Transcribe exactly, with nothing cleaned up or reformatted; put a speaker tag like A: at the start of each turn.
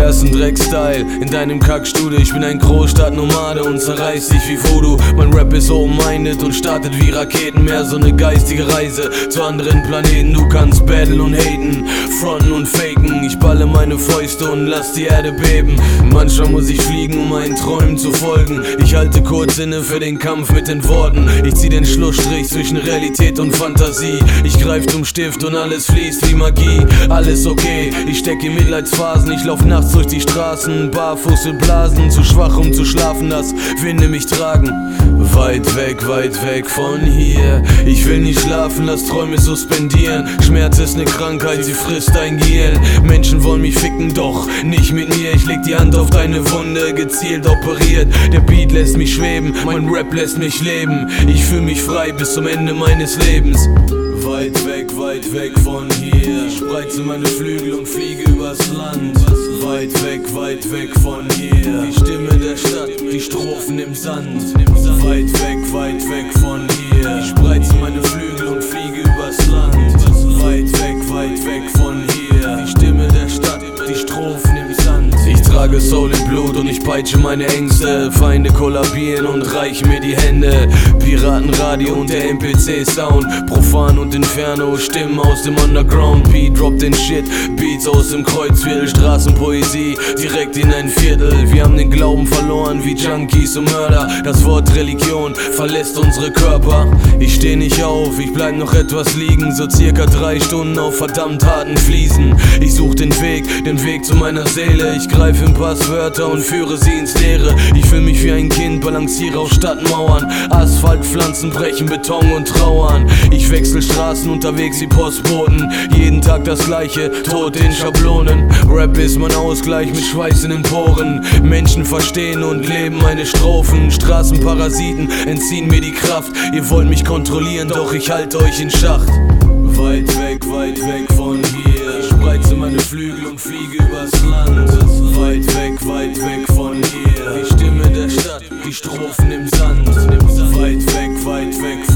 A: feierst einen Dreckstyle in deinem Kackstudio. Ich bin ein Großstadtnomade und zerreiß dich wie Voodoo. Mein Rap ist open-minded und startet wie Raketen. Mehr so ne geistige Reise zu anderen Planeten. Du kannst battlen und haten, fronten und faken. Ich balle meine Fäuste und lass die Erde beben. Manchmal muss ich fliegen, um meinen Träumen zu folgen. Ich halte kurz inne für den Kampf mit den Worten. Ich zieh den Schlussstrich zwischen Realität und Fantasie. Ich greif zum Stift und alles fließt wie Magie. Alles okay, ich steck in Mitleidsphasen. Ich lauf nachts durch die Straßen, barfuß in Blasen. Zu schwach um zu schlafen, dass Winde mich tragen. Weit weg, weit weg von hier. Ich will nicht schlafen, lass Träume suspendieren. Schmerz ist ne Krankheit, sie frisst dein Gehirn. Menschen wollen mich ficken, doch nicht mit mir. Ich leg die Hand auf deine Wunde, gezielt operiert. Der Beat lässt mich schweben, mein Rap lässt mich leben. Ich fühl mich frei bis zum Ende meines Lebens. Weit weg, weit weg von hier. Ich spreize meine Flügel und fliege übers Land. Weit weg, weit weg von hier. Die Stimme der Stadt, die Strophen im Sand. Weit weg, weit weg von hier. Ich spreize meine Flügel und fliege übers Land. Weit weg, weit weg von hier. Die Stimme der Stadt, die Strophen im Sand. Ich trage Soul im Blut und ich peitsche meine Ängste. Feinde kollabieren und reichen mir die Hände. Piratenradio und der M P C-Sound. Profan und Inferno, Stimmen aus dem Underground. Beat droppt den Shit, Beats aus dem Kreuzviertel. Straßenpoesie, direkt in ein Viertel. Wir haben den Glauben verloren wie Junkies und Mörder. Das Wort Religion verlässt unsere Körper. Ich steh nicht auf, ich bleib noch etwas liegen. So circa drei Stunden auf verdammt harten Fliesen. Ich such den Weg, den Weg zu meiner Seele. Ich greif in Passwörter und führe sie ins Leere. Ich fühl mich wie ein Kind, balanciere auf Stadtmauern. Asphaltpflanzen brechen Beton und trauern. Ich wechsel Straßen unterwegs wie Postboten. Jeden Tag das gleiche, tot in Schablonen. Rap ist mein Ausgleich mit Schweiß in den Poren. Menschen verstehen und leben meine Strophen. Straßenparasiten entziehen mir die Kraft. Ihr wollt mich kontrollieren, doch ich halte euch in Schacht. Weit weg, weit weg von hier. Ich spreize meine Flügel und fliege übers Land. Weit weg, weit weg von hier. Die Stimme der Stadt, die Strophen im Sand. Weit weg, weit weg